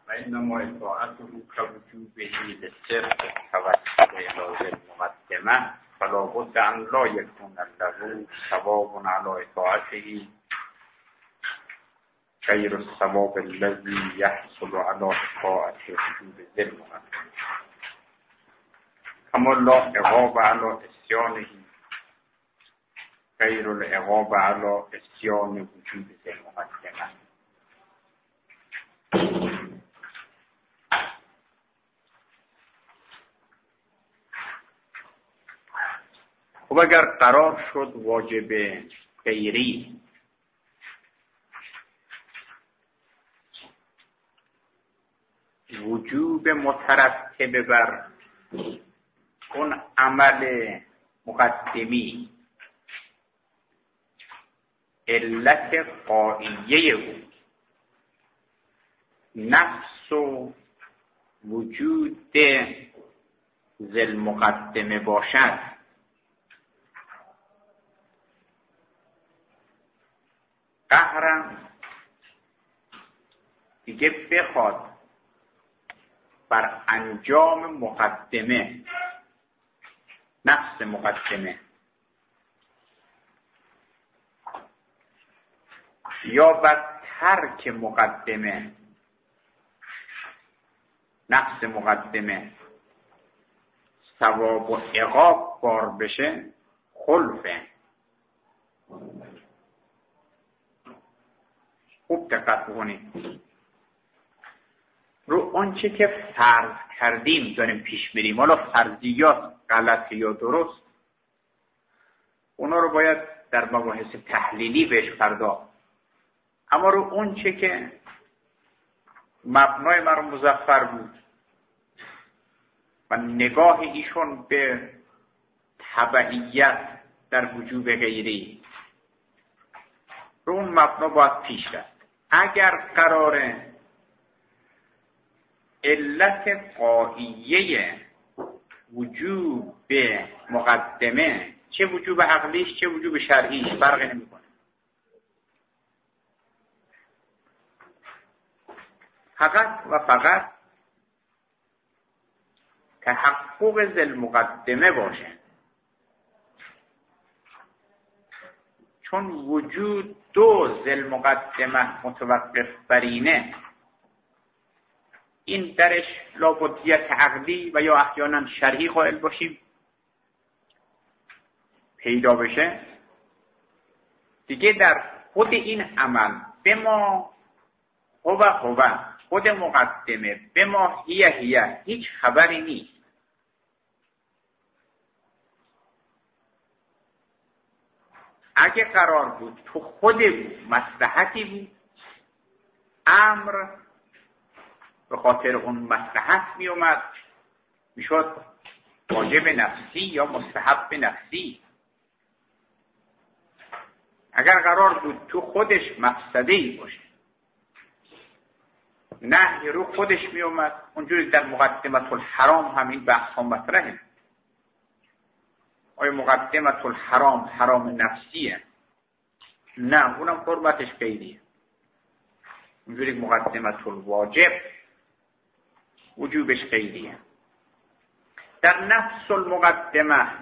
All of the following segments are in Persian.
وإنما اطاعته كوجوبه للسر توسط إلى المقدمة فلا بد أن لا يكون له ثواب على اطاعته غير الثواب الذي يحصل على اطاعة وجوب ذي المقدمة كما لا عقاب على عصيانه غير العقاب على عصيان وجوب ذي المقدمة. خب اگر قرار شد واجب غیری وجوب مترتب بر اون عمل مقدمی علت قائیه بود نفس و وجود ذل مقدمه باشد، قهرم دیگه بخواد بر انجام مقدمه نفس مقدمه یا بر ترک مقدمه نفس مقدمه ثواب و عقاب بار بشه، خلفه. خوب دقت کنید رو آنچه که فرض کردیم داریم پیش میریم. حالا فرضیات غلط یا درست اونا رو باید در مباحث تحلیلی بهش پرداخت، اما رو آنچه که مبنای مرحوم مظفر بود و نگاه ایشون به تبعیت در وجوب غیری، رو اون مبنا باید پیش رفت. اگر قراره علت قائیه وجوب مقدمه، چه وجوب عقلیش چه وجوب شرعیش فرقی نمیکنه، فقط و فقط تحقق ذل مقدمه باشه. چون وجود دو ذل مقدمه متوقف بر اینه، این درش لابدیت عقلی و یا احیانا شرعی قائل باشیم پیدا بشه، دیگه در خود این عمل به ما خود مقدمه به ما هیه هیچ خبری نیست. اگه قرار بود تو خود مصلحتی بود، امر به خاطر اون مصلحت می اومد، میشد واجب نفسی یا مستحب نفسی. اگر قرار بود تو خودش مفسده‌ای باشه، نهی رو خودش می اومد، اونجوری در مقدمت الحرام همین بحث ها مطرحه. آیا مقدمت الحرام حرام نفسیه؟ نه، اونم حرمتش غیریه. اونجوری مقدمت الواجب وجوبش غیریه. در نفس المقدمه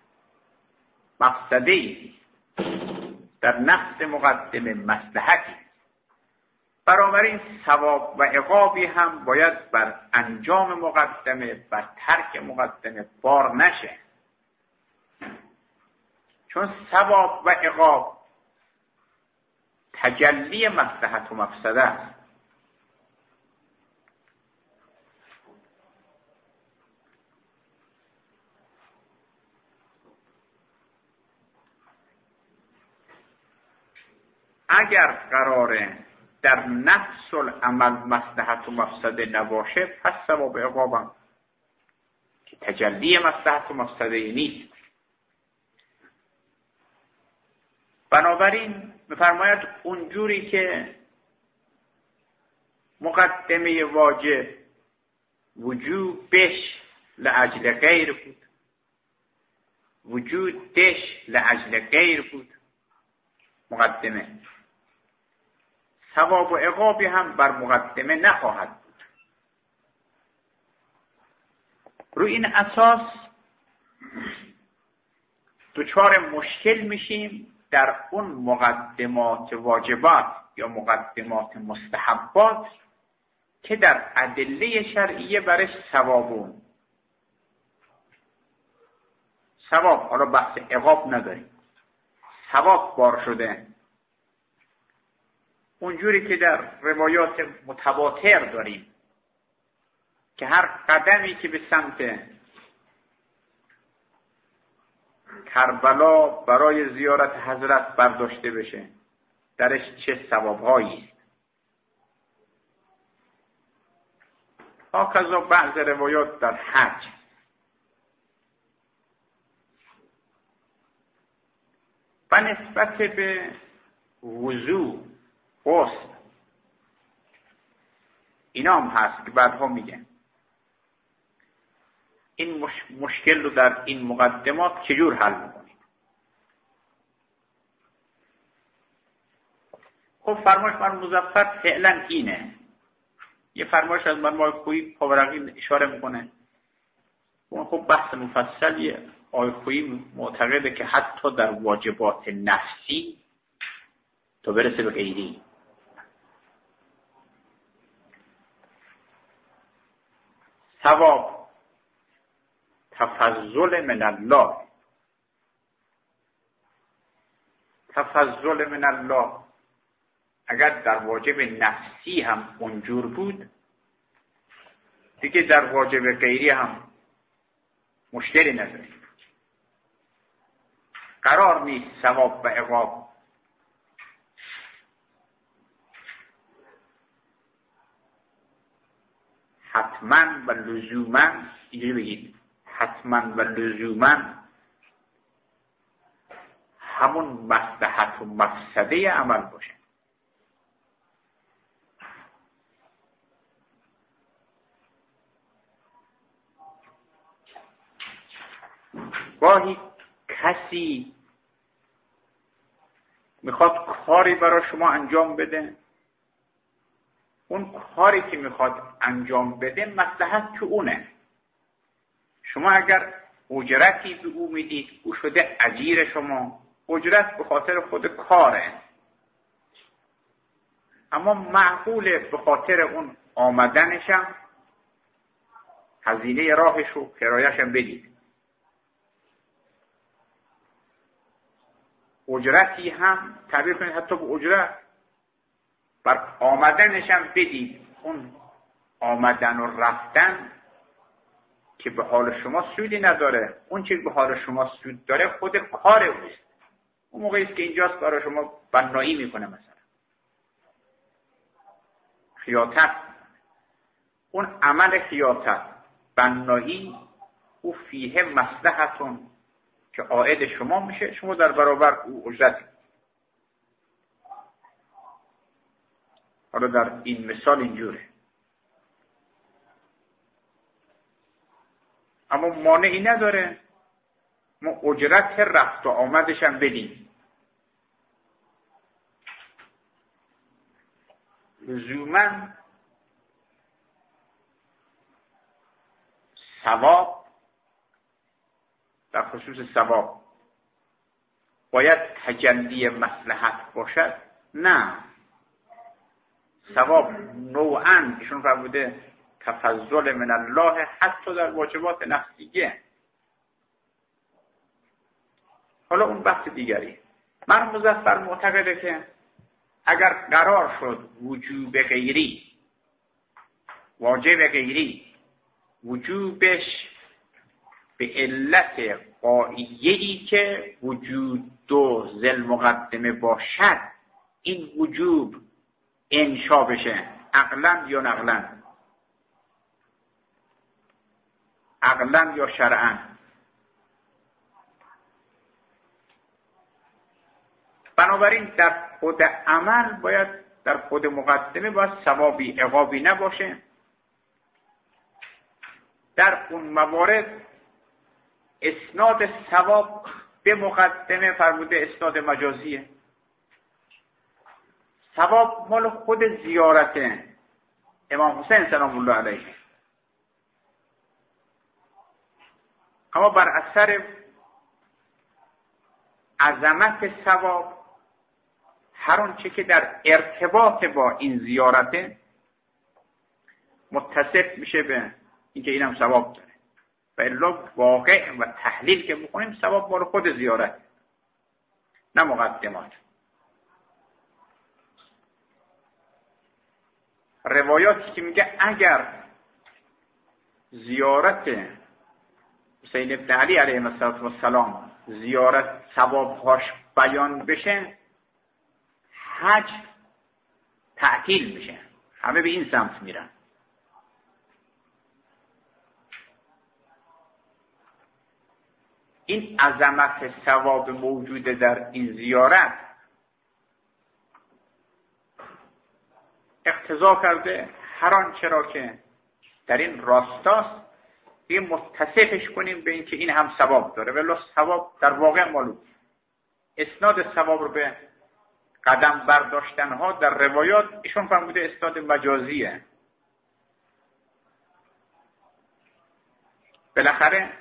مقصدی، در نفس مقدمه مصلحتی، بنابراین ثواب و عقابی هم باید بر انجام مقدمه بر ترک مقدمه بار نشه. چون ثواب و عقاب تجلی مصلحت و مفسده است. اگر قراره در نفس العمل مصلحت و مفسده نباشه، پس ثواب و عقابم که تجلی مصلحت و مفسده نیست. بنابراین می‌فرماید اونجوری که مقدمه واجب وجوبش لأجل غیر بود، وجودش لأجل غیر بود مقدمه، ثواب و عقابی هم بر مقدمه نخواهد بود. روی این اساس دچار مشکل میشیم در اون مقدمات واجبات یا مقدمات مستحبات که در ادله شرعیه برش ثوابون. ثواب، حالا بحث عقاب نداریم، ثواب بار شده اونجوری که در روایات متواتر داریم که هر قدمی که به سمت کربلا برای زیارت حضرت برداشته بشه درش چه ثوابهایی است. هاکذا بعض روایات در حج و نسبت به وضو، غسل، اینا هم هست که بعدها میگن این مشکل رو در این مقدمات چجور حل میکنیم. خب فرمایش من مظفر فعلا اینه. یه فرمایش از من خویی پاورقی اشاره میکنه. اون خب بحث مفصلیه. آقای خویی معتقده که حتی در واجبات نفسی تا برسه به غیری، ثواب تفضل من الله، تفضل من الله اگر در واجب نفسی هم اونجور بود دیگه در واجب غیری هم مشکلی نداریم. قرار نیست ثواب و عقاب حتما و لزوما، اینجوری بگید، حتما و لزوما همون مصلحت و مفسده عمل باشه. گاهی کسی میخواد کاری برای شما انجام بده، اون کاری که میخواد انجام بده مصلحت تو اونه. شما اگر اجرتی به او میدید، او شده اجیر شما، اجرت به خاطر خود کاره، اما معقوله به خاطر اون آمدنشم هزینه راهش و کرایه‌شم بدید. اجرتی هم تعبیر کنید حتی به اجرت بر آمدنشم بدید. اون آمدن و رفتن که به حال شما سودی نداره، اون چیز به حال شما سود داره خود کار اوست. اون موقعی است که اینجاست برای شما بنایی میکنه. مثلا خیاطت، اون عمل خیاطت بنایی او فیه مصلحتون که عائد شما میشه، شما در برابر او اجرت. حالا در این مثال اینجوره، اما مانعی نداره ما اجرت رفت و آمدش هم بدیم. لزوما ثواب، در خصوص ثواب باید تجلی مصلحت باشد؟ نه، ثواب نوعاً ایشون فرموده تفضل من الله حتی در واجبات نفسیه. حالا اون بحث دیگری. من مظفر معتقده که اگر قرار شد وجوب غیری، واجب غیری وجوبش به علت قاعده‌ای که وجود دو ذل مقدمه باشد، این وجوب انشا بشه عقلاً یا نقلاً، عقلاً یا شرعاً. بنابراین در خود عمل باید، در خود مقدمه باید ثوابی عقابی نباشه. در اون موارد اسناد ثواب به مقدمه فرموده اسناد مجازیه. ثواب مال خود زیارت امام حسین سلام الله علیه. اما بر اثر عظمت ثواب هر آنچه که در ارتباط با این زیارته متصف میشه به اینکه اینم ثواب داره و الا واقع و تحلیل که بکنیم ثواب مال خود زیارت نه مقدمات. روایاتی که میگه اگر زیارت حسین ابن علی علیه السلام زیارت ثوابهاش بیان بشه حج تعطیل میشه، همه به این سمت میرن. این عظمت ثواب موجود در این زیارت اقتضا کرده هر آنچه را که در این راستاست دیگه متصفش کنیم به اینکه این هم ثواب داره، ولی ثواب در واقع معلوم. اسناد ثواب رو به قدم برداشتن ها در روایات ایشون فرموده اسناد مجازیه. بالاخره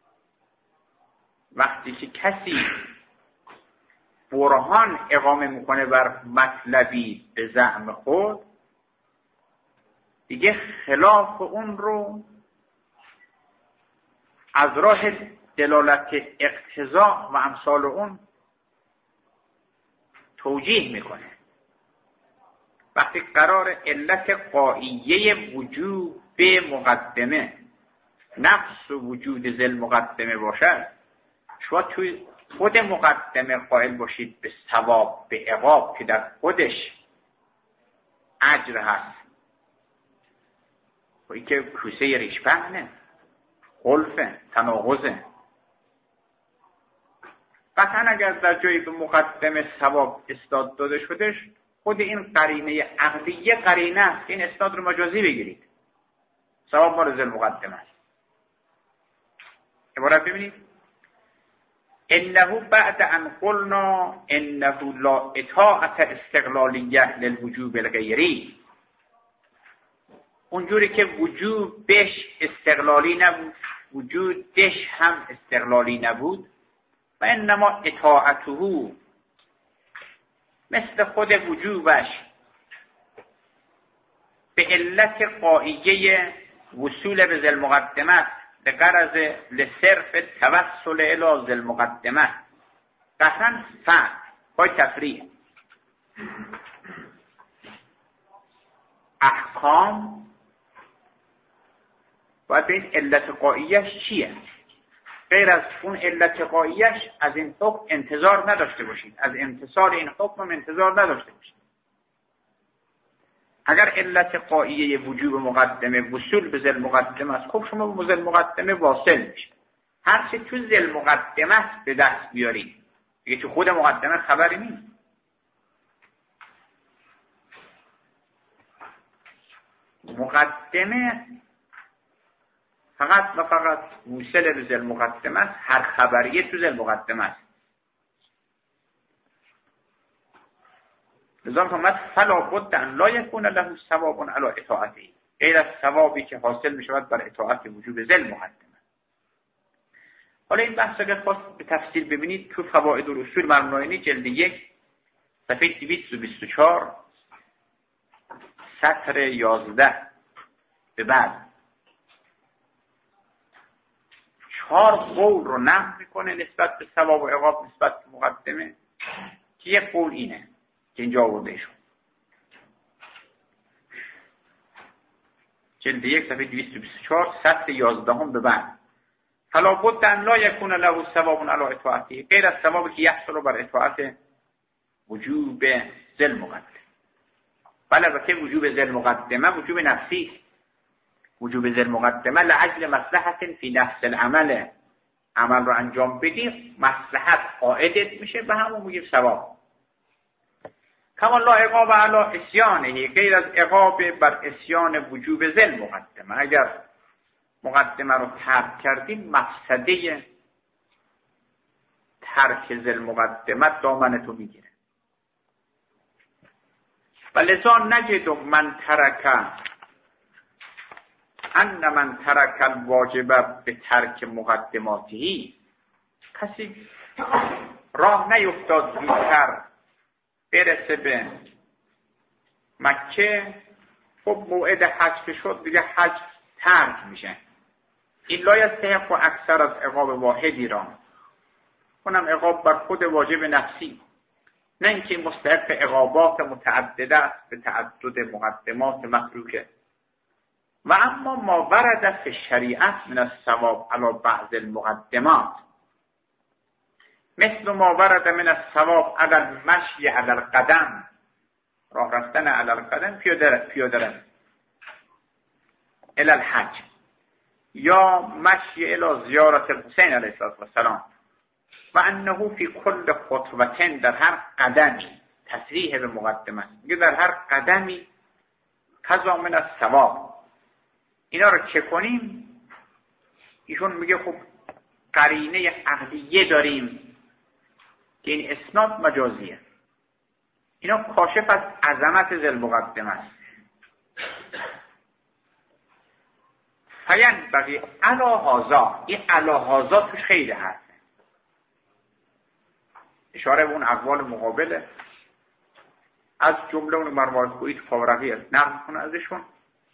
وقتی که کسی برهان اقامه میکنه بر مطلبی به زعم خود دیگه خلاف اون رو از راه دلالت اقتضا و امثال اون توجیه میکنه. وقتی قرار علت قائیه وجود به مقدمه نفس و وجود ذل مقدمه باشد، شما توی خود مقدمه قائل باشید به ثواب به عقاب که در خودش اجر هست، و این که کوسه ریشپهنه، خلفه، تناقضه. قطعا اگر در جایی به مقدمه ثواب اسناد داده شدهش خود این قرینه عقلیه قرینه است. این اسناد رو مجازی بگیرید، ثواب مال ذل مقدمه است. عبارت ببینید انه بعد ان قلنا انه لا اطاعت استقلالیه للوجوب الغیری، اونجوری که وجوب بهش استقلالی نبود وجودش هم استقلالی نبود و انما اطاعته مثل خود وجوبش به علت قائیه وصول به ذل مقدمه به غرض لصرف توسل الی ذل مقدمه قطعا فعل پای تفریح احکام باید به این علت قائیش چیه؟ غیر از اون علت قائیش از این حکم انتظار نداشته باشید، از امتثال این حکم انتظار نداشته باشید. اگر علت قائیه وجوب مقدمه وصول به ذل مقدمه است، خب شما به ذل مقدمه واصل میشید. هر چه تو ذل مقدمه است به دست بیارید، دیگه تو خود مقدمه خبری نیست. مقدمه فقط و فقط موصل به ذل مقدمه است، هر خبریه تو ذل مقدمه است. لذا فرمود فلا بد ان لا یکون له ثواب علی اطاعته، غیر از ثوابی که حاصل می شود بر اطاعت وجوب ذل مقدمه. حالا این بحث اگر خواست به تفصیل ببینید تو فوائد الاصول مرموزی جلد 1 صفحه 224 سطر 11 به بعد 4 قول رو نقل میکنه نسبت به ثواب و عقاب نسبت به مقدمه، که یک قول اینه که اینجا آورده شد. جلد 1 صفحه 224 سطر 11 به بعد فلا بد ان لا یکون له ثواب علی اطاعته، غیر از ثوابی که یحصل بر اطاعت وجوب ذل مقدمه. بله البته وجوب ذل مقدمه وجوب نفسی، وجوب ذل مقدمه لاجل مصلحت فی نفس العمل، عمل رو انجام بدی مصلحت عائدت میشه به همون میگیم ثواب. کما لا عقاب علی عصیانه، غیر از عقاب بر عصیان وجوب ذل مقدمه. اگر مقدمه رو ترک کردیم مفسده ترک ذل مقدمه دامن تو میگیره. و لذا نجد من ترک ان من ترک الواجب به ترک مقدماتی، کسی راه نیفتاد زودتر برسه به مکه، خب موعد حج که شد دیگه حج ترک میشه. این لا یستحق و اکثر از عقاب واحدی را، اونم عقاب بر خود واجب نفسی، نه اینکه مستحق عقابات متعدده است به تعدد مقدمات متروکه. و اما ما ورد فی الشریعت من الثواب علی بعض المقدمات، مثل ما ورد من الثواب علی المشی علی القدم، راه رفتن علی القدم، پیاده روی الی الحج، یا مشی الی زیارت الحسین علیه السلام، و انه فی کل خطوتین، در هر قدمی، تصریح به مقدمه، میگه در هر قدمی کذا من الثواب. اینا رو چه کنیم؟ ایشون میگه خب قرینه عقلیه داریم که این اسناد مجازیه، اینا کاشف از عظمت ذل مقدمه است. فین بقی علا هازا، این علا هازا توش خیلی هست، اشاره به اون اقوال مقابله، از جمله اون مروای خویی فاورقی است نقل کنه ازشون.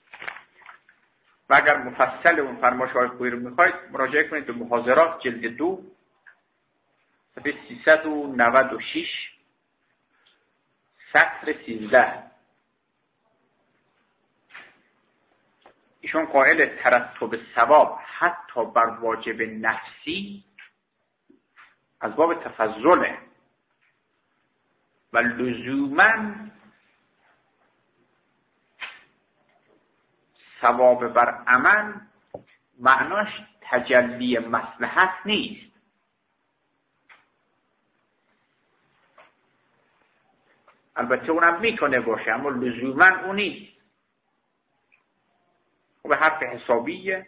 و اگر مفصل اون فرمایش‌های خویی رو میخواید مراجعه کنید به محاضرات جلد 2 صفحه 396 سطر 13. ایشون قائل ترتب ثواب حتی بر واجب نفسی از باب تفضله و لزوماً ثواب بر عمل معناش تجلی مصلحت نیست. البته اونم میتونه باشه اما لزوماً اون نیست. و به حرف حسابیه.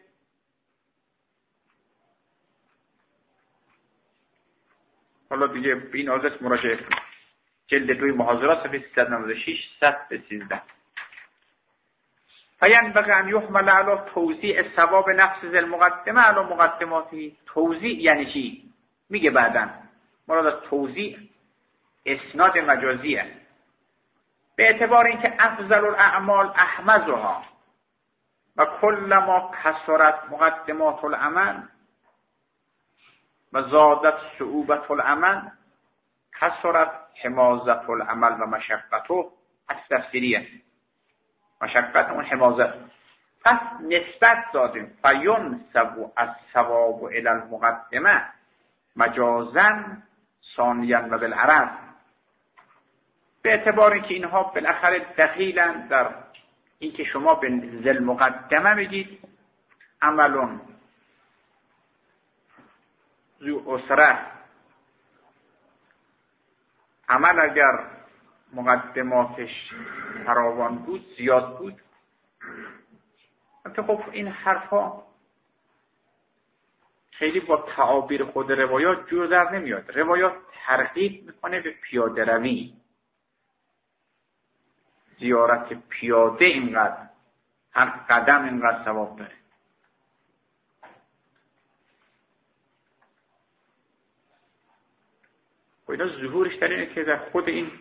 حالا دیگه به این آزت مراجعه کنید. جلد 2 محاضرات صفحه 396 سطر 13. فینبغی ان یحمل علی توزیع ثواب نفس ذل مقدمه علی مقدماتی. توزیع یعنی چی؟ میگه بعداً مراد از توزیع اسناد مجازیه، به اعتبار اینکه افضل الاعمال احمزها و کل ما کثرت مقدمات العمل و زادت صعوبت العمل کثرت حمازت العمل و مشقته. از تفسیریه مشقت اون حمازت. پس نسبت دادیم فینسب الثواب الی المقدمه مجازا ثانیا و بالعرض، به اعتبار اینکه اینها بالاخره دخیلن در اینکه شما به ذل مقدمه بگید عملون ذو اسره، عمل اگر مقدماتش فراوان بود زیاد بود. البته خب این حرفا خیلی با تعابیر خود روایات جور در نمیاد. روایات ترغیب میکنه به پیاده روی، زیارت پیاده اینقدر، هر قدم اینقدر ثواب داره. و اینا ظهورش در اینه که در خود این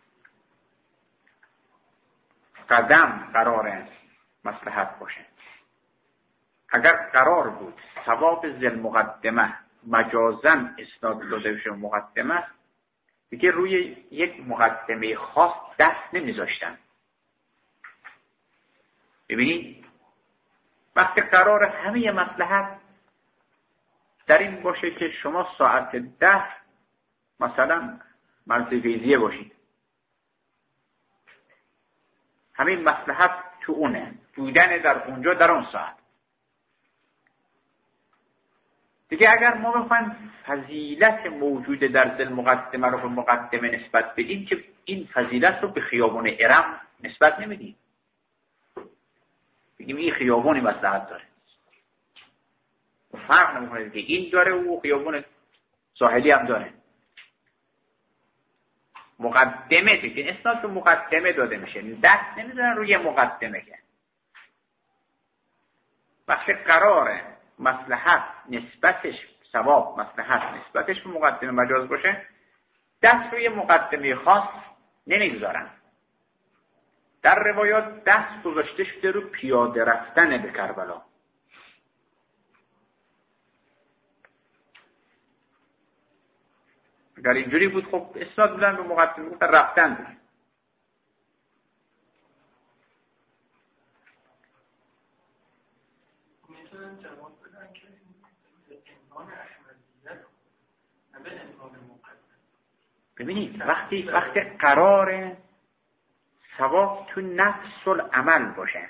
قدم قراره مصلحت باشه. اگر قرار بود ثواب ذل مقدمه مجازاً اسناد داده بشه مقدمه، دیگه روی یک مقدمه خاص دست نمیذاشتن. ببینید وقتی قرار همه مصلحت در این باشه که شما ساعت 10 مثلا مرزویزیه باشید، همین مصلحت تو اونه، بودن در اونجا در اون ساعت. دیگه اگر ما بخوایم فضیلت موجود در ذل مقدمه رو به مقدمه نسبت بدیم که این فضیلت رو به خیابون ارم نسبت نمیدیم، بگیم این خیابونی مصلحت داره، فرق نمیکنه که این داره و خیابون ساحلی هم داره. مقدمه دیگه اسناد به مقدمه داده میشه، دست نمیذارن روی مقدمه که. بخش قرار مصلحت نسبتش ثواب، مصلحت نسبتش به مقدمه مجاز باشه، دست روی مقدمه خاص نمیگذارن. در روایات دست گذاشته شده رو پیاده رفتن به کربلا. اگر اینجوری بود خب اسناد بودن به مقدمه بود رفتن بود. میتونن جواب بدن که عنوان احمدیت نه به عنوان مقدمه. ببینید وقتی قرار ثواب تو نفس العمل باشه،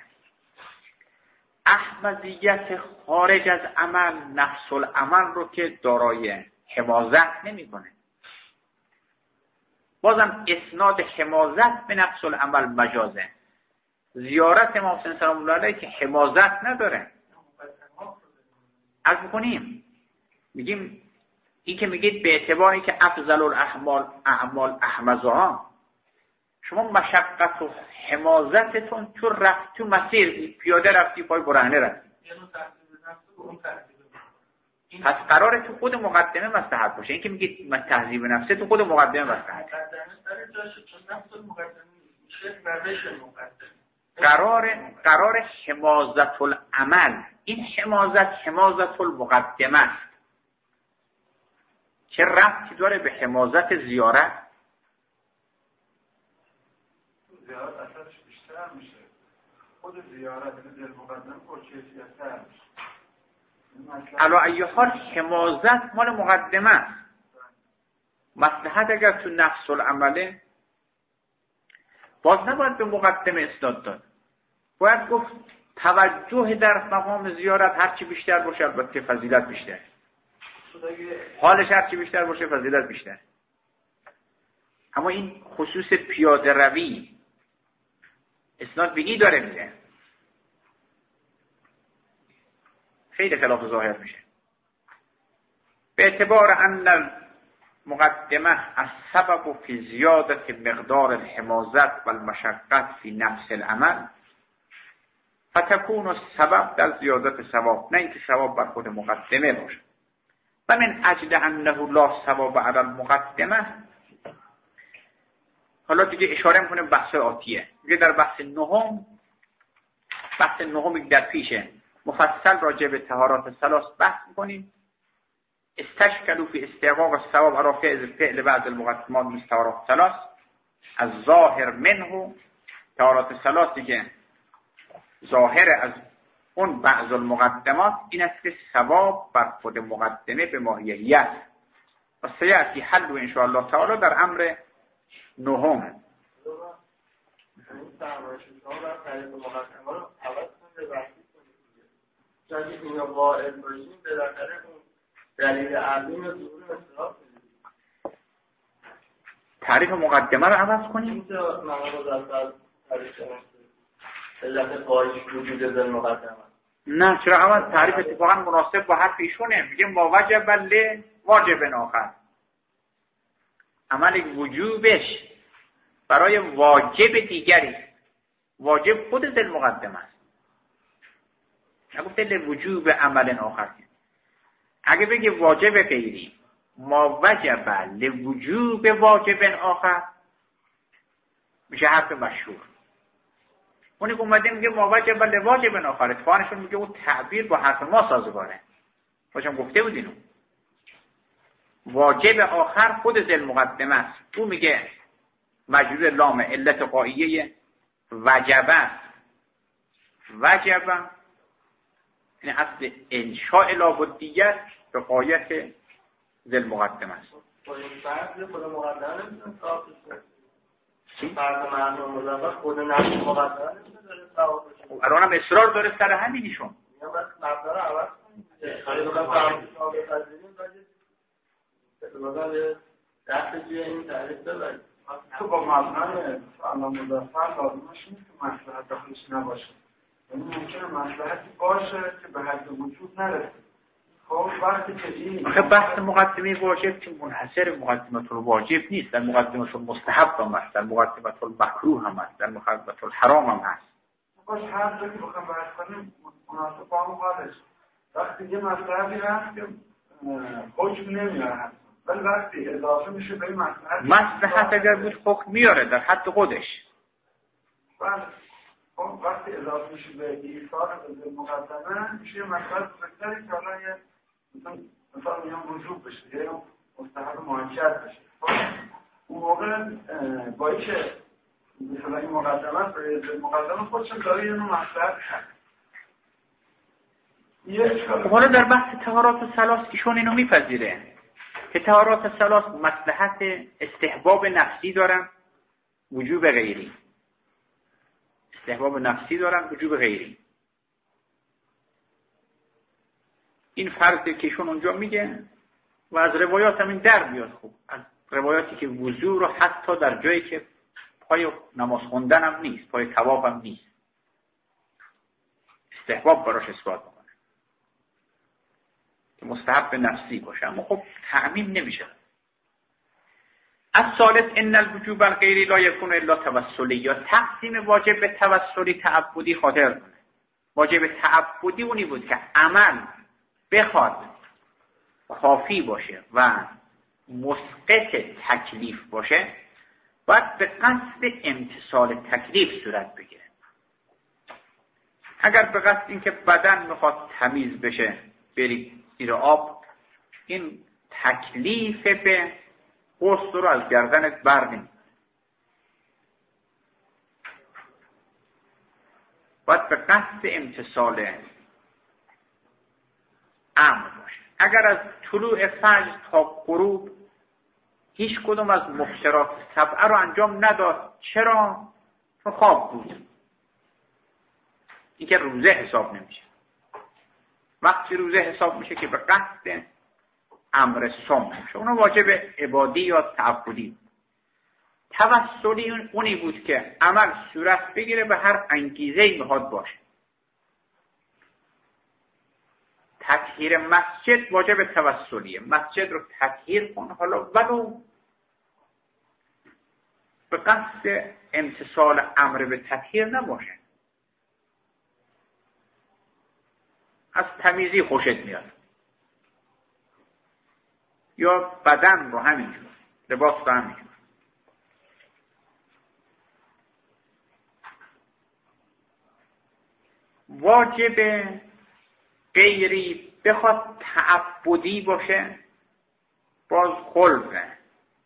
احمدیت خارج از عمل نفس العمل رو که دارای حمازت نمیکنه. بازم اسناد حمازت به نفس العمل مجازه. زیارت امام حسین سلام الله علیه که حمازت نداره. عرض میکنیم میگیم این که میگید به اعتباری که افضل الاعمال احمزها، شما مشقت و حمازتتون تو مسیر پیاده رفتی، پای برهنه رفتی، پس قراره تو خود مقدمه مصلحت باشه. این که میگید تهذیب نفسه تو خود مقدمه مصلحت، قرار حمازت العمل. این حمازت المقدمه است. چه ربطی داره به حمازت زیارت؟ زیارت اثرش بیشتر میشه. خود زیارت دل مقدمه پرکیفیت‌تر میشه. علی ای حال حمازت مال مقدمه است. مصلحت اگر تو نفس العمله باز نباید به مقدمه اسناد داد. باید گفت توجه در مقام زیارت هرچی بیشتر باشه البته فضیلت بیشتر. حالش هرچی بیشتر باشه فضیلت بیشتر. اما این خصوص پیاده روی اسناد بگی داره میده، خیلی خلاف ظاهر میشه. به اعتبار ان المقدمه السبب فی زیادت مقدار الحمازت و المشقت فی نفس العمل فتكون السبب در زیادت ثواب، نه اینکه ثواب بر خود مقدمه باشه. و من اجل انه لا ثواب علی المقدمه، حالا دیگه اشاره میکنه بحث آتیه. میگه در بحث نهم در پیشه مفصل راجع به طهارات ثلاث بحث میکنیم. استشکلوا فی استحقاق الثواب علی فعل بعض المقدمات مثل طهارات ثلاث. از ظاهر منه، طهارات ثلاثی که ظاهر از اون بعض المقدمات این است که ثواب بر خود مقدمه به ماهیت و سیأتی حل و انشاءالله تعالی در امر نهم. تعریف مقدمه رو عوض کنیم. نه چرا عوض؟ تعریف اتفاقا مناسب با حرف ایشونه. میگه ما وجب له واجب آخر. عمل وجوبش برای واجب دیگری، واجب خود ذل مقدمه است. نگفته لوجوب عمل آخر. اگه بگه واجب غیری ما وجب لوجوب واجب آخر میشه حرف مشهور. اونی که اومده میگه ما وجب لواجب آخر، اتفاقشون میگه اون تعبیر با حرف ما سازگاره. باشم گفته بودینو واجب آخر خود ذل مقدمه است. او میگه مجرور لام علت قائیه وجبه این اصل انشاء لابدیت به قایت ذل مقدمه است. فرض خود مقدمه نمیتونه ثابت بشه. فرض معنی مضافه خود نفس مقدمه نمیتونه ثابت بشه. الان هم اصرار داره سر همینیشون. یا بس مبدا رو عوض کنید. خیلی بخوام ثابت بزنیم باید دست توی این تعریف ببرید. تو با مبنای علامه مضافه لازمش نیست که مصلحت داخلش نباشه. یعنی ممکنه مصلحتی باشه که به حد وجود نرسه. خب وقتی که این آخه بحث مقدمه واجب که منحصر مقدمه الواجب نیست، در مقدمه المستحب هم هست، در مقدمه المکروه هم هست، در مقدمه الحرام هم هست. باش هر جایی که بخوام بحث کنیم مناسب با هم حالش. وقتی یه مطلبی هست که حکم نمیاره ولی وقتی اضافه میشه به این مصلحت اگر بود حکم میاره در حد خودش. بله وقتی اضافه میشه به ایثار به مقدمه میشه یه مطلب بزرگتری که حالا یه مثلا میان وجوب بشه یه مستحب مؤکد بشه. اون موقع با اینکه مثلا این مقدمه خودشون داره یه نوع مصلحت هست. حالا در بحث طهارات ثلاث ایشون اینو میپذیره که طهارات ثلاث مصلحت استحباب نفسی دارن وجوب غیری. استحباب نفسی دارن وجوب غیری. این فرضی که ایشون اونجا میگه و از روایات هم این در بیاد. خوب از روایاتی که وضو رو حتی در جایی که پای نماز خوندن هم نیست، پای طواف هم نیست، استحباب براش اثبات میکنه که مستحب نفسی باشه، اما خب تعمیم نمیشه. الثالث ان الوجوب الغیری لا یکون الا توسلی، یا تقسیم واجب به توسلی تعبدی خاطر کنه. واجب تعبدی اونی بود که عمل بخواد کافی باشه و مسقط تکلیف باشه، باید به قصد امتثال تکلیف صورت بگیره. اگر به قصد اینکه بدن میخواد تمیز بشه برید زیر آب، این تکلیف به غسل رو از گردنت بردیم. باید به قصد امتثال امر باشه. اگر از طلوع فجر تا غروب هیچ کدوم از مبشرات سبعه رو انجام نداد، چرا؟ چون خواب بود. این که روزه حساب نمیشه. وقتی روزه حساب میشه که به قصد امر صوم میشه، اونو واجب عبادی یا تعبدی. توسلی اونی بود که عمل صورت بگیره به هر انگیزه‌ای میخواد باشه. تطهیر مسجد واجب توسلیه. مسجد رو تطهیر کن، حالا ولو به قصد امتثال امر به تطهیر نباشه. از تمیزی خوشت میاد، یا بدن رو همینجور، لباس رو همینجور. واجب غیری بخواد تعبدی باشه، باز خلقه.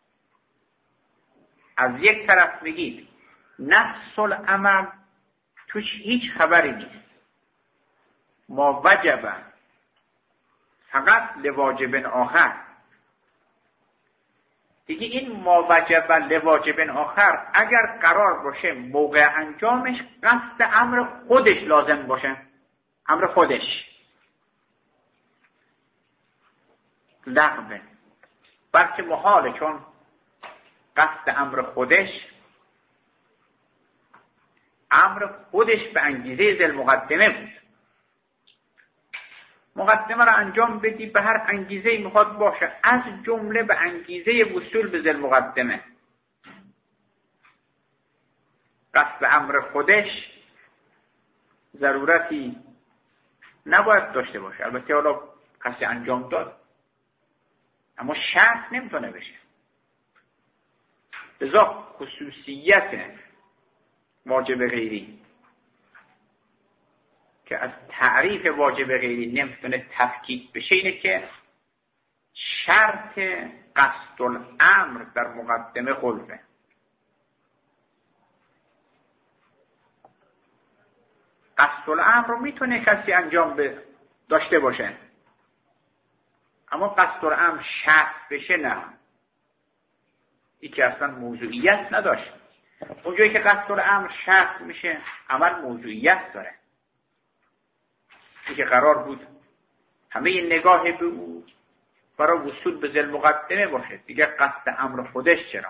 از یک طرف میگید نفس العمل توش هیچ خبری نیست، ما وجب فقط لواجب آخر. دیگه این ما وجب لواجب آخر اگر قرار باشه موقع انجامش قصد امر خودش لازم باشه، امر خودش لغوه، بلکه محاله، چون قصد امر خودش به انگیزه ذل مقدمه بود. مقدمه را انجام بدی به هر انگیزه‌ای میخواد باشه، از جمله به انگیزه وصول به ذل مقدمه. قصد امر خودش ضرورتی نباید داشته باشه. البته حالا کسی انجام داد، اما شرط نمیتونه بشه. لذا خصوصیت واجب غیری که از تعریف واجب غیری نمیتونه تفکیک بشه اینه که شرط قصد الامر در مقدمه خلفه. قصد الامر رو میتونه کسی انجام داشته باشه، اما قصد الامر شرط بشه نه. این که اصلا موضوعیت نداشت. اونجایی که قصد الامر شرط میشه عمل موضوعیت داره. این که قرار بود همه نگاه به او برای وصول به ذل مقدمه باشه، دیگه قصد امر خودش چرا؟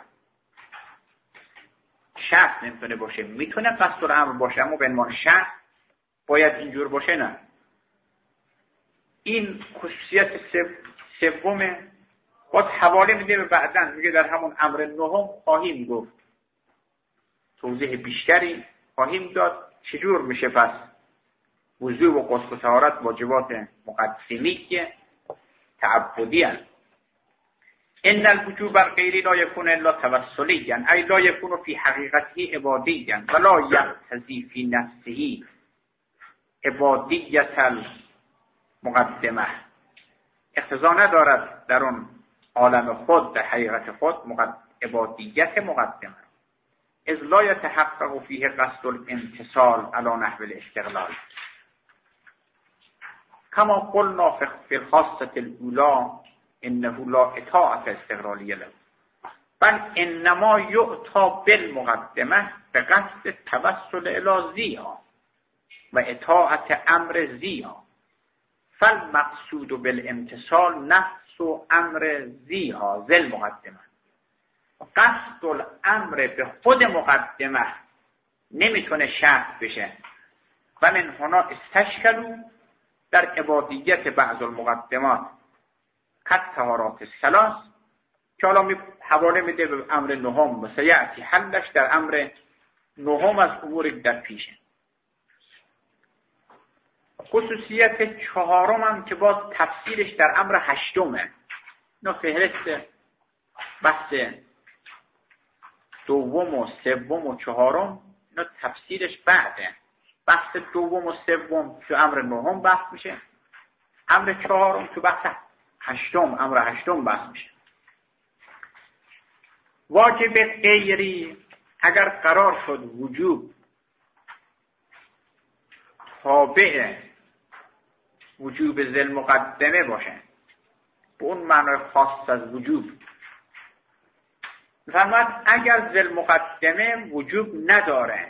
شرط نمیتونه باشه. میتونه قصد الامر باشه، اما به عنوان شرط باید اینجور باشه نه. این خصوصیت سومه. باید حواله میده به بعدن، میگه در همون امر نهم خواهیم گفت، توضیح بیشتری خواهیم داد چجور میشه پس وضو و غسل و طهارت واجبات مقدمی تعبدی هست؟ ان الوجوب الغیری لا یکون الا توسلیا ای لا یکون فی حقیقته عبادیا ولا یقتضی فی نفسه عبادیت المقدمه. اقتضا ندارد در اون عالم خود، در حقیقت خود، عبادیت مقدمه، اذ لا یتحقق فیه قصد الامتصال علی نحو الاستقلال کما قلنا فی الخاصة الاولی انه لا اطاعت استقلالیه له بل انما یؤتی بالمقدمه به قصد توسل الی ذیها و اطاعت امر ذیها فالمقصود بالامتصال نفس امر ذیها ذل مقدمه. قصد الامر به خود مقدمه نمیتونه شرط بشه و من هنا استشکلوا در عبادیت بعض المقدمات قد طهارات الثلاث که حالا حواله میده به امر نهم و سیأتی حلش در امر نهم از اموری در پیشه. خصوصیت چهارم هم که باز تفسیرش در امر هشتمه، اینا فهرست بحث دوم و سوم و چهارم، اینا تفسیرش بعده. بحث دوم و سوم تو امر نهم بحث میشه، امر چهارم تو بحث هشتم، امر هشتم بحث میشه. واجب غیری اگر قرار شد وجوب تابع وجوب ذل مقدمه باشه، به اون معنی خاص از وجوب، فرمود اگر ذل مقدمه وجوب نداره،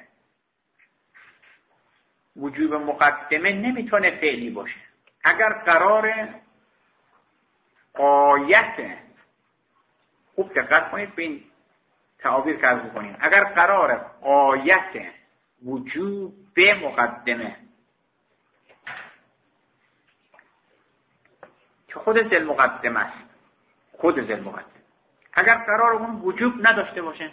وجوب مقدمه نمیتونه فعلی باشه. اگر قرار غایت، خوب دقت کنید به این تعابیر که عرض می‌کنیم، اگر قرار غایت وجوب به مقدمه که خود ذل مقدمه است، خود ذل مقدمه، اگر قرار اون وجوب نداشته باشه،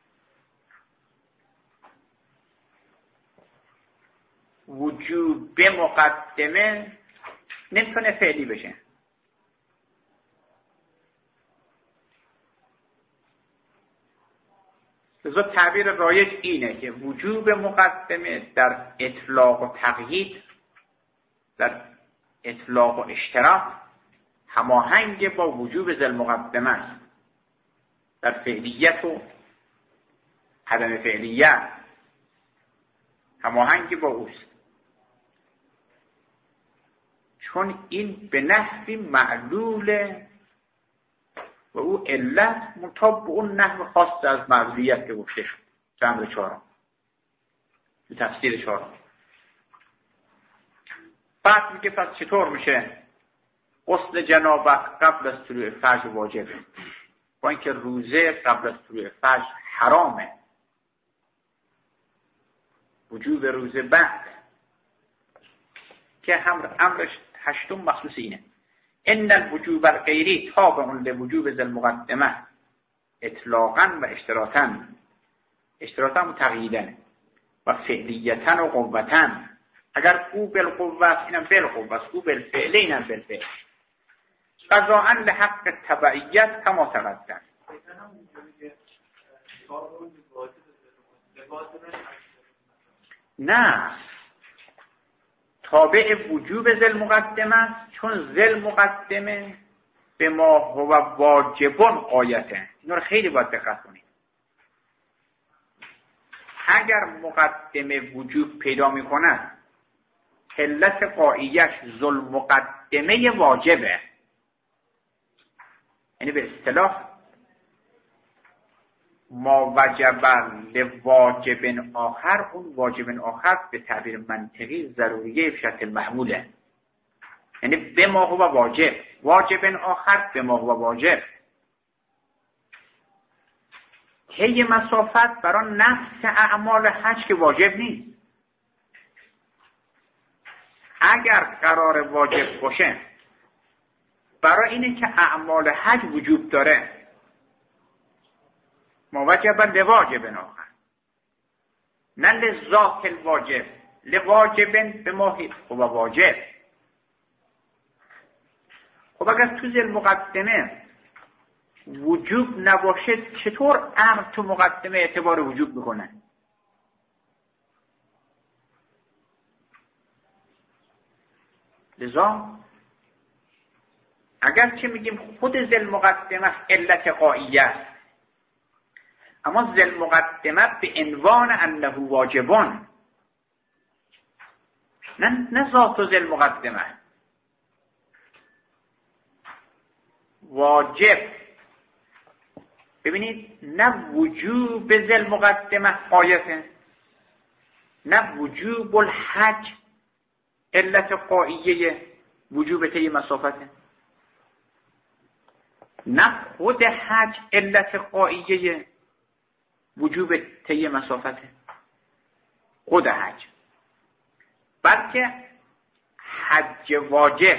وجوب به مقدمه نمیتونه فعلی بشه. لذا تعبیر رایج اینه که وجوب مقدمه در اطلاق و تقیید، در اطلاق و اشتراک هماهنگ با وجوب ذل مقدمه است، در فعلیت و عدم فعلیت هماهنگ با اوست، چون این به نحوی معلوله و او علت مطابق اون نحو خاص از معلولیت که گفته شد در امر چهارم، به تفسیر چهارم. بعد میگه پس چطور میشه غسل جنابت قبل از طلوع فجر واجبه، با اینکه روزه قبل از طلوع فجر حرامه، وجوب روزه بعد، که امرش هشتم مخصوص اینه. ان الوجوب الغیری تابع لوجوب ذل مقدمه اطلاقا و اشتراطا، اشتراطا و تقییدن و فعلیتا و قوتا، اگر او بالقوه است اینم بالقوه است، او بالفعل اینم بالفعل، قضاء لحق تبعیت کما تقدم. نه، تابع وجوب ذل مقدمه است، چون ذل مقدمه به ما هو واجبون غایته. اینا رو خیلی باید دقت کنید. اگر مقدمه وجوب پیدا می کند، علت قاییش ذل مقدمه واجبه، یعنی به اصطلاح ما وجب لواجب آخر، اون واجب آخر به تعبیر منطقی ضروریه به شرط المحموله، یعنی به ما هو واجب، واجب آخر به ما هو واجب. طی مسافت برای نفس اعمال حج که واجب نیست. اگر قرار واجب باشه برای اینه که اعمال حج وجوب داره، ما وجب لواجب آخر، نه لذات الواجب، لواجبن به ما خب واجب. خب اگر تو ذیل مقدمه وجوب نباشه چطور امر تو مقدمه اعتبار وجوب میکنه؟ لذا اگر چه میگیم خود ذیل مقدمه علت قائیه است، اما ذیل مقدمه به عنوان انه واجبان، نه ذات ذیل مقدمه. واجب ببینید نه وجوب ذیل مقدمه قایته، نه وجوب الحج علت قائیه وجوب طی مسافته، نه خود حج علت قائیه وجوب طی مسافته خود حج، بلکه حج واجب،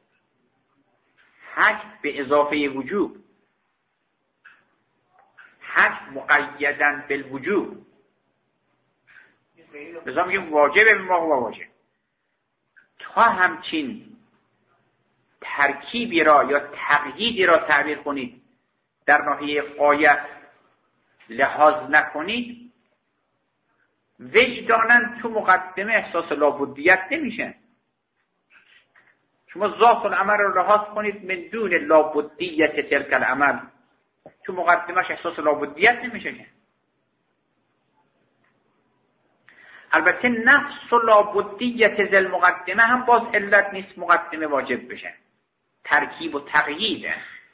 حج به اضافه وجوب، حج مقیدن بالوجوب. لذا میگیم واجبه به ما هو واجب. تا همچین ترکیبی را یا تقییدی را تعبیر کنید در ناحیه غایت لحاظ نکنید، وجداناً تو مقدمه احساس لابدیت نمیشه. شما ذات العمل را لحاظ کنید من دون لابدیت تلک العمل، تو مقدمهش احساس لابدیت نمیشه که. البته نفس و لابدیت ذل مقدمه هم باز علت نیست مقدمه واجب بشه، ترکیب و تقییده.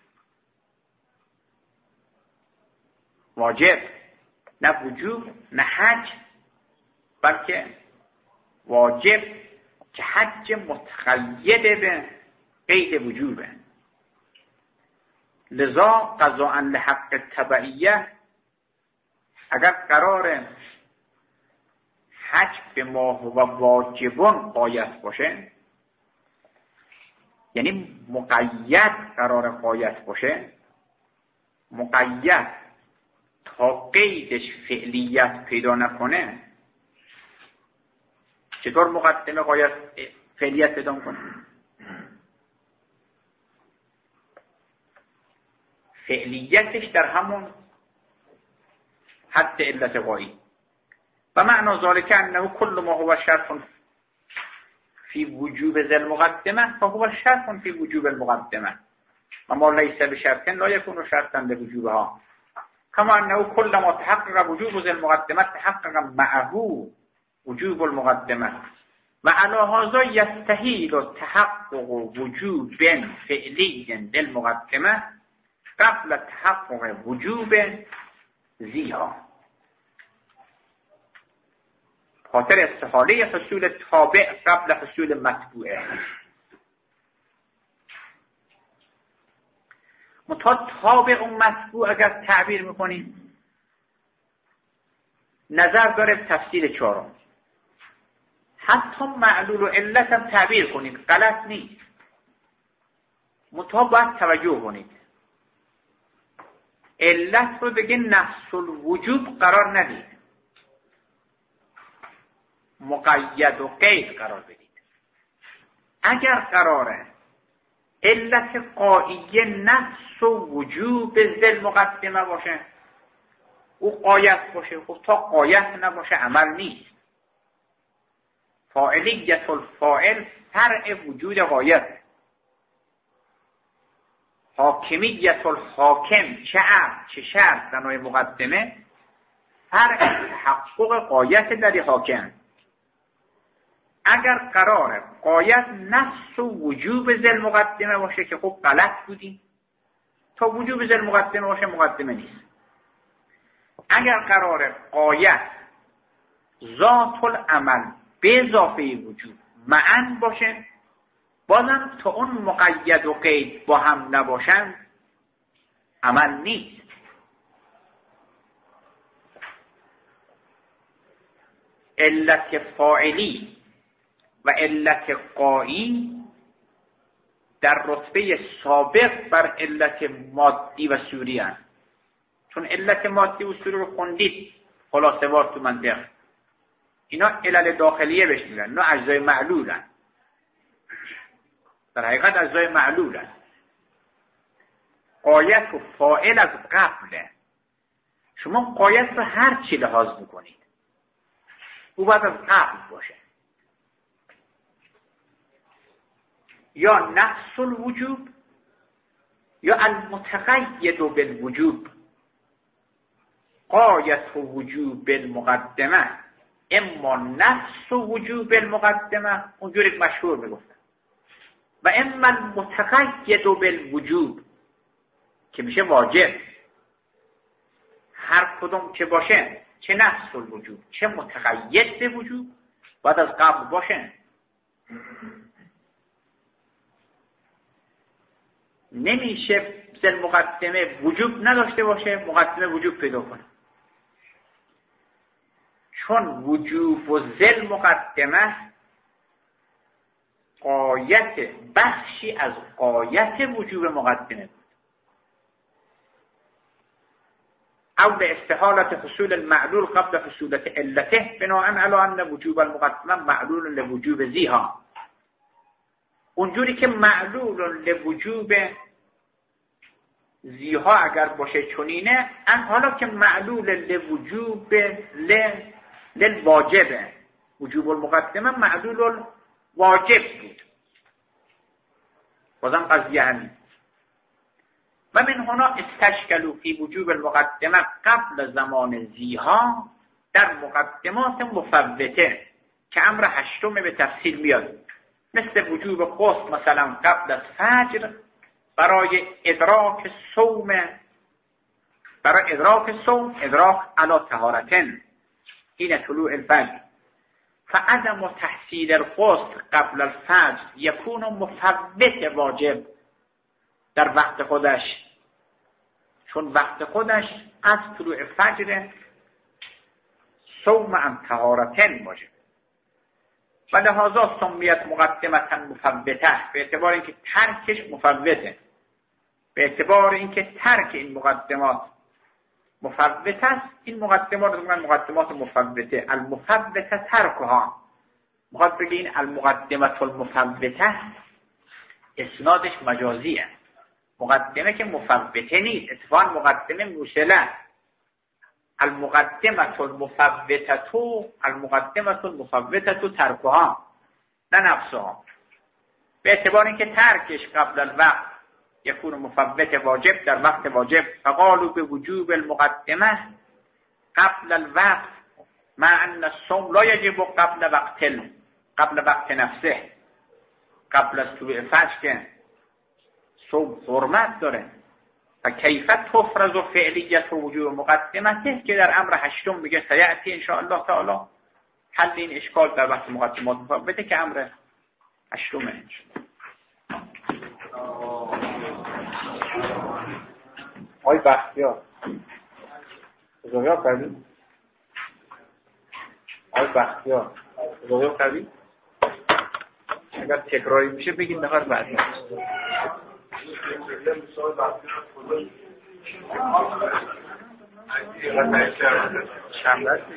واجب نه وجوب نه حج، بلکه واجب که حج متقید به قید وجوبه. لذا قضاء لحق تبعیه اگر قرار حج به ما هو واجبون قایت باشه، یعنی مقید قرار قایت باشه، مقید تا قیدش فعلیت پیدا نکنه، چطور مقدمه قایت فعلیت پیدا کنه؟ فعلیتش در همون حد علت قایی. و معنی ذالک انه کل ما هو شرط فی وجوب ذی المقدمه فهو شرط فی وجوب المقدمه و ما لیس بشرط لا یکون شرطا لوجوبها، کما انه کل ما تحقق وجوب ذی المقدمه تحقق معه وجوب المقدمه و علی هذا یستحیل تحقق وجوب فعلی للمقدمه قبل تحقق وجوب ذیها، خاطر استحاله حصول تابع قبل حصول متبوعه. متا تابع و متبوع اگر تعبیر میکنیم نظر داره به تفصیل چهارم. حتی معلول و علت هم تعبیر کنید غلط نیست، متا باید توجه کنید علت رو بگه نفس الوجوب قرار ندید، مقید و قید قرار بدید. اگر قراره علت قائیه نفس و وجوب ذل مقدمه باشه او قایت باشه، خب تا قایت نباشه عمل نیست. فاعلیت الفاعل فرع وجود قایت، حاکمیت الحاکم چه عقل چه شرط در نوع مقدمه فرع تحقق قایت در حاکم. اگر قراره قایت نفس و وجوب ذل مقدمه باشه که خب غلط بودیم، تا وجوب ذل مقدمه باشه مقدمه نیست. اگر قراره قایت ذات العمل به اضافه وجوب معن باشه، بازم تا اون مقید و قید با هم نباشن عمل نیست. علت فاعلی و علت قایی در رتبه سابق بر علت مادی و سوری هست. چون علت مادی و سوری رو خوندید خلاصه وار تو منطق، اینا علل داخلیه بهش میگن، اینا اجزای معلولن، در حقیقت اجزای معلولن. غایت و فاعل از قبله. شما غایت رو هر چی لحاظ بکنید او باید از قبل باشه، یا نفس الوجوب یا المتقید بالوجوب. غایت وجوب المقدمه اما نفس وجوب المقدمه، اونجوری که مشهور میگفتن، و اما المتقید بالوجوب که میشه واجب. هر کدوم که باشه، چه نفس الوجوب چه متقید به وجوب، باید از قبل باشه. نمیشه مثل مقدمه وجوب نداشته باشه مقدمه وجوب پیدا کنه، چون وجوب و ذل مقدمه غایت بخشی از غایت وجوب مقدمه بود. او به استحالت حصول المعلول قبل حصولت علته بناء علی ان وجوب المقدمه معلول لوجوب ذیها. اونجوری که معلول لوجوب ذیها اگر باشه چنینه، حالا که معلول لوجوب للواجبه، وجوب المقدمه معلول واجب بود، بازم قضیه همین. و من هنا استشکلوا فی وجوب المقدمه قبل زمان ذیها در مقدمات مفوته که امر هشتم به تفصیل میاد، مثل وجوب غسل مثلا قبل از فجر برای ادراک صوم، برای ادراک صوم ادراک علی طهارتن این طلوع الفجر. فعدم تحصیل الغسل قبل الفجر یکون مفوت واجب در وقت خودش، چون وقت خودش از طلوع فجر صوم عن طهارتن واجب. و لحاظا سمیت مقدمتا مفوته، به اعتبار اینکه ترکش مفوته، به اعتبار اینکه ترک این مقدمات مفوت است. این مقدمات رو میگن مقدمات مفوته. المفوته ترکها، میخواد بگه این المقدمه المفوته اسنادش مجازیه، مقدمه که مفوته نیست، اتفاقا مقدمه موصله. المقدمه المفوته ترکها نه نفسها، به اعتبار اینکه ترکش قبل الوقت یکون مفوت واجب در وقت واجب. فقالوا به وجوب المقدمه قبل الوقت مع ان الصوم لا یجب قبل وقت نفسه. قبل از طلوع فجر که صوم حرمت داره و کیفیت تفرض و فعلیت و وجوب مقدمته که در امر هشتم میگه سیأتی ان شاء الله تعالی حل این اشکال در وقت مقدمات مفوته که امر هشتمه. آی بختیار ازاقیاب کردی؟ آی بختیار ازاقیاب کردی؟ اگر تکراری میشه بگید نفر بعدی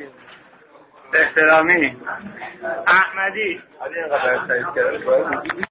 احترامی احمدی